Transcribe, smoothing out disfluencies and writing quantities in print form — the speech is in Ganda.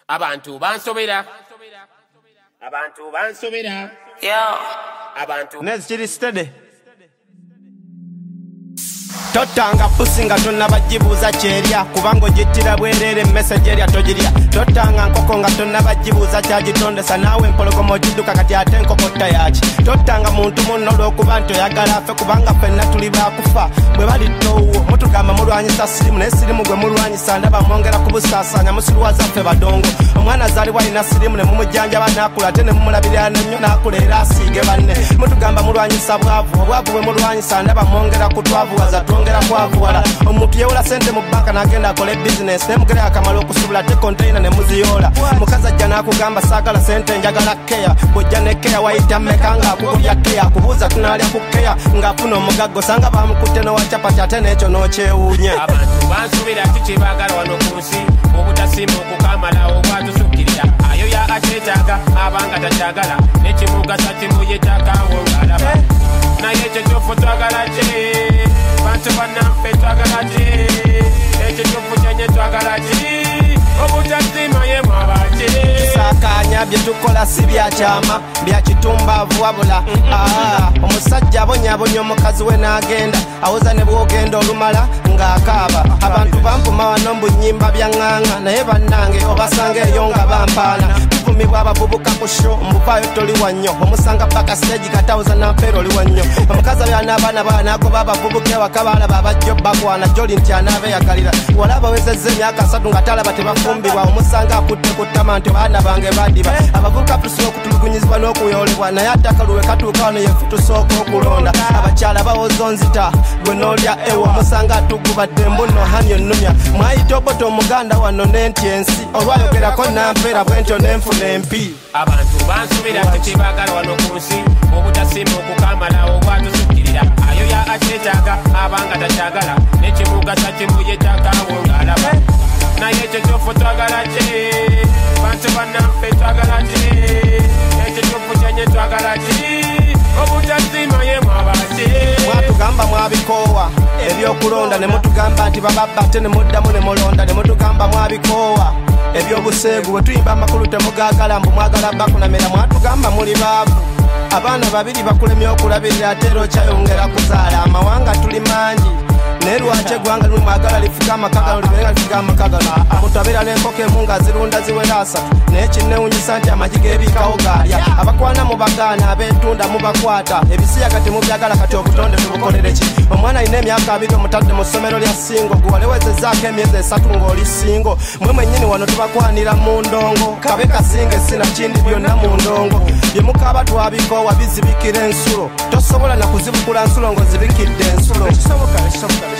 Abantu bansobera. Yo. Abantu. Nez chiri steady. Totanga pusinga tonna bajibuza cherya kubango jitira bwerere message erya tojiria totanga nkoko nga tonna bajibuza kyagitondesa nawe empologomo jiduka kati ate enkokota yaki totanga muntu munno lwokuba nti oyagala afe kubanga ffenna tuli bakufa bwe bali towo mutugamba mulwanyisa sirimu naye sirimu gwe mulwanyisa ndaba mwongera kubusaasanya musiruwaza ffe badongo omwana azaalibwa alina sirimu ne mumujjanjaba naakula ate ne mumulabirira nnyo naakula era asiige banne mutugamba mulwanyisa bwavu obwavu bwe mulwanyisa ndaba mwongera kutwavuwaza twongera kwavuwala omuntu yewola sente mu banka n'agenda akole bizinesi nemugere akamala okusubula ate konteyina ne muziyola mukazi ajja n'akugamba saagala sente njagala keya bw'ojja ne keya wayita mmeka ng'akugulya keya akubuuza tunaalya ku keya ng'afuna omugaggo sanga bamukutte n'owacapati ate n'ekyo n'okyewuunya abantu bansubira kiki baagala wano ku nsi obutasiima okukamala obwatusukkirira ayo ya akyetaaga abanga takyagala n'ekimugasa kimuyetaaga wongalaba naye ekyo kyofu twagala ki bantu bannaffe twagala ki ekyo kyofu kyenye twagala ki obutasiima ye mwabaki sakanya bye tukola si byakyama byakitumbavu wabula omusajja abonyabonya omukazi we n'agenda awoza ne bwogenda olumala ng'akaaba abantu bampuma wano mbunyimba byaŋŋaŋa naye bannange obasanga eyo nga bampaana tuvumibwa abavubuka ku sho muvaayo toli wannyo omusanga paka siteegi katawoza nampeera oli wannyo omukazi abya n'abaana baanagoba abavubuka ewaka baalaba abajjo bakwana gyoli nti anaabeeyagalira wala abawezezza emyaka 3 nga talaba tebafumbibwa omusanga akutte ku ttama nti baana bange badiba abavubuka tusobola okutulugunyizibwa n'okuyolebwa naye attakaluwe katuuka wano yefu tusooka okulonda abakyala bawoza onzita gwe n'olya ewo omusanga atugubadde mbuno hani onnumya mwayita obota omuganda wano n'enti ensi olwayogerako nampeera bwentyo n'enfuna empi abantu bansubira kiki baagala wano ku nsi obutasiima okukamala obwatusukkirira ayo ya akyetaaga abanga takyagala n'ekimugasa kimuyetaaga wongalaba naye ekyo kyofu twagala ki bantu bannaffe twagala ki ekyo kyofu kyenye twagala ki obutasiima ye mwabaki mwatugamba mwabikoowa ebyokulonda ne mutugamba nti bababba ate ne muddamu ne mulonda ne mutugamba mwabikoowa ebyobuseegu bwe tuyimba amakulu temugaagala mbu mwagala bakulamira mwatugamba muli baavu abaana babiri bakulemya okulabirira ate era okyayongera kuzaala amawanga tuli mangi naye lwaki eggwanga limu mwagala lifuga amakagalo libeera lifuga amakagalo mutabera n'enkoko emu nga zirunda ziwera 3 naye kinnewunyisa nti amagi geebiikawo gaalya abakwana mu bagaana abeetunda mubakwata ebisiyaga temubyagala kati obutonde tubukolere ki omwana alina emyaka 2 omutadde mu ssomero lya singo gwe walewezezzaako emyezi 3 ng'oli singo mwe mwennyini wano tubakwanira mu ndongo kabe kasinga essina kindi byonna mu ndongo bye mukaaba twabikoowa bizibikira ensulo tosobola na kuzibukula nsulo ng'ozibikidde ensulo